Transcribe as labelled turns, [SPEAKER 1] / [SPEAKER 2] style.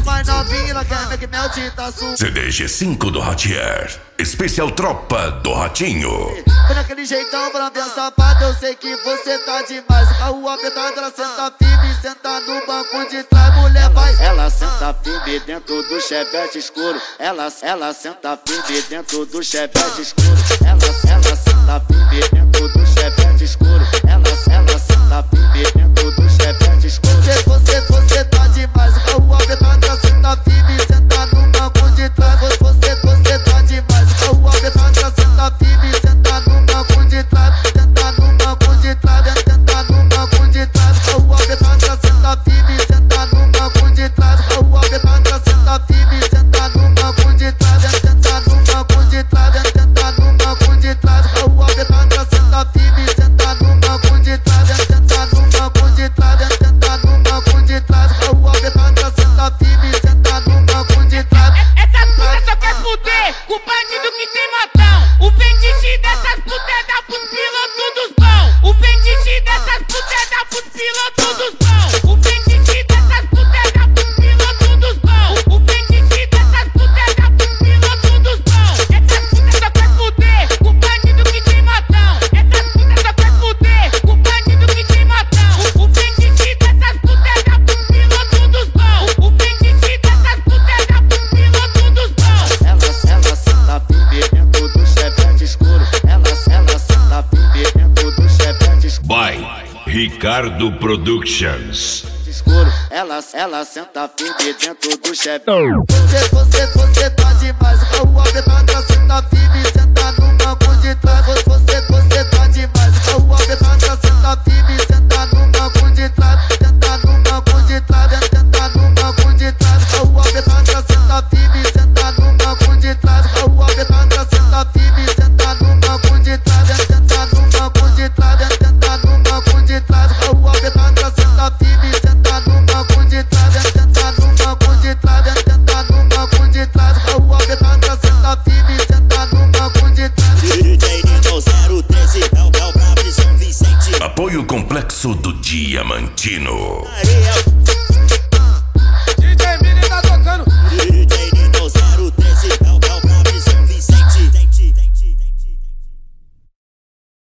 [SPEAKER 1] mais novinha, ela quer que mel tinta azul.
[SPEAKER 2] CDG5 do Ratier, especial Tropa do Ratinho.
[SPEAKER 1] Foi naquele jeitão pra minha safada, eu sei que você tá demais. O carro apertado, ela senta firme, senta no banco de trás, mulher vai. Ela senta firme dentro do chevette escuro. Ela senta firme dentro do chevette escuro. Ela senta firme dentro do chevette escuro. Ela senta firme dentro do chevette escuro. Você tá demais. O carro apertado, ela senta firme, senta no banco de trás. Você tá demais. O carro apertado, ela senta firme, senta no banco de trás. Senta no banco de trás, senta no banco de trás. O carro apertado, ela senta firme, senta no banco de trás. O carro apertado, ela senta firme, senta no banco de trás. Senta no banco de trás, senta no banco de trás. O carro apertado, ela senta firme, senta no banco de trás. Senta no banco de trás, senta no banco de trás. O carro apertado, ela senta firme, senta no banco de trás.
[SPEAKER 3] Essas putas só quer fuder com o bandido que tem matão. O fetiche dessas putas é dar pros pilotos dos bons. O fetiche dessas putas é dar pros pilotos dos bons. O fetiche dessas putas é dar pros pilotos dos bons. O fetiche dessas putas é dar pros pilotos dos bons. Essas putas só quer fuder com o bandido que tem matão. Essas putas só quer fuder com o bandido que tem matão. O fetiche dessas putas é dar pros pilotos dos bons. O fetiche dessas putas é dar pros pilotos dos bons.
[SPEAKER 1] Ela senta firme dentro do chevette escuro. Ela senta firme dentro do chevette escuro.
[SPEAKER 2] By Ricardo Productions.
[SPEAKER 1] Escuro. Ela senta firme dentro do chevette. Você tá demais. O carro apertado, ela senta firme, senta no banco de trás. Você tá demais. O carro apertado, ela senta firme, senta no banco de trás. Senta no banco de trás, senta no banco de trás. O carro apertado, ela senta firme, senta no banco de trás. O carro apertado, ela senta firme, senta no banco de trás. Senta no banco de trás, senta no banco de trás. O carro apertado, ela senta firme, senta no banco de trás. Senta no banco de trás, senta no banco de trás. O carro apertado, ela senta firme, senta no banco de trás.
[SPEAKER 4] DJ Nino 013 é o brabo de São Vicente.
[SPEAKER 2] Apoio Complexo do Diamantino.
[SPEAKER 4] Areia.